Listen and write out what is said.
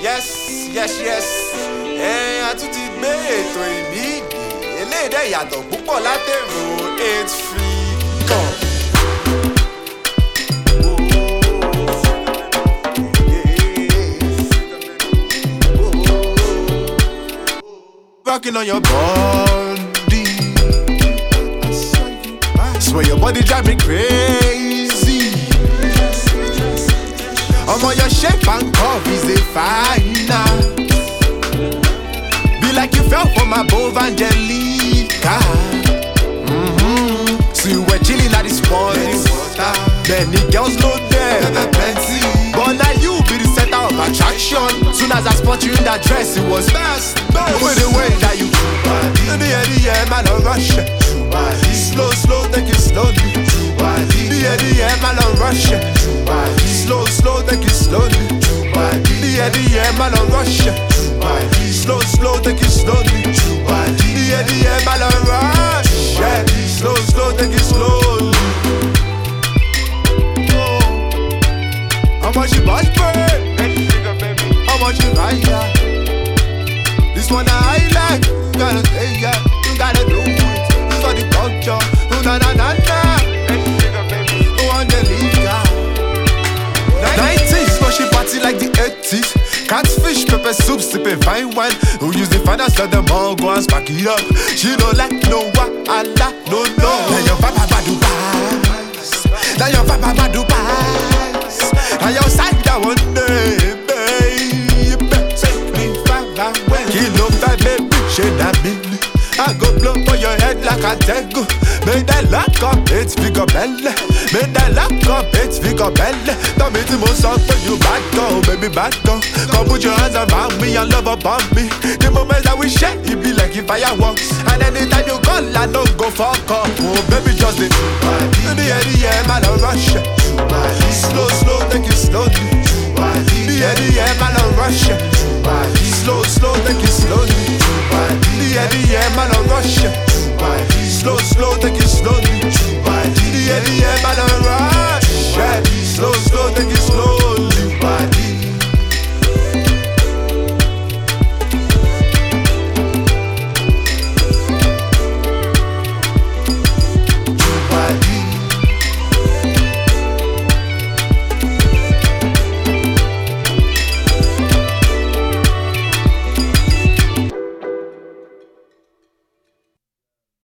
yes. A tún ti gbé ètò ìmíìgì eléèdè ìyàtọ̀ púpọ̀ látẹ̀rọ 8 Freedom. Rocking on your body, swear your body drive me crazy. Your shape and curve is a finer. Be like you fell from above, Angelica. So you were chilling at this morning water. Many girls know them, plenty. But now you be the center of attraction. Soon as I spot you in that dress, it was best. With the way that you in the air, man, don't rush. Slow, take it slowly. The air, man, don't rush. Slow, take it slowly. The air, man, don't rush. Slow, take it slowly. The air, man, don't rush. Slow, take it slowly. How much you bust, babe? How much you ride? This one I like. You gotta say yeah. You gotta do it. This for the culture. Na. Oh, Angelica. 90s, but she party like the 80s. Catfish, pepper soup, sipping fine wine. Who use the finance of them all, go and spark it up. She don't like no wahala, no. Now your papa badu pass. Now your papa badu pass. Now your side that one day, baby. Take me far away. Kilo that baby, shade that bill. I go blow for your head like a tango. Make that lock up, it's figure belly. Make that lock up, it's figure belly. Tell me the most up for you back go, baby back go. Come put your hands around me and love upon me. The moments that we share, it be like if fireworks. And anytime you call, I don't go fuck up. Oh baby, just it. In the air, man, don't rush. Slow, take it slowly. The air, man, don't rush. Slow, take it slowly. The air, man, don't rush. Slow, take it slowly. The air, man, don't rush.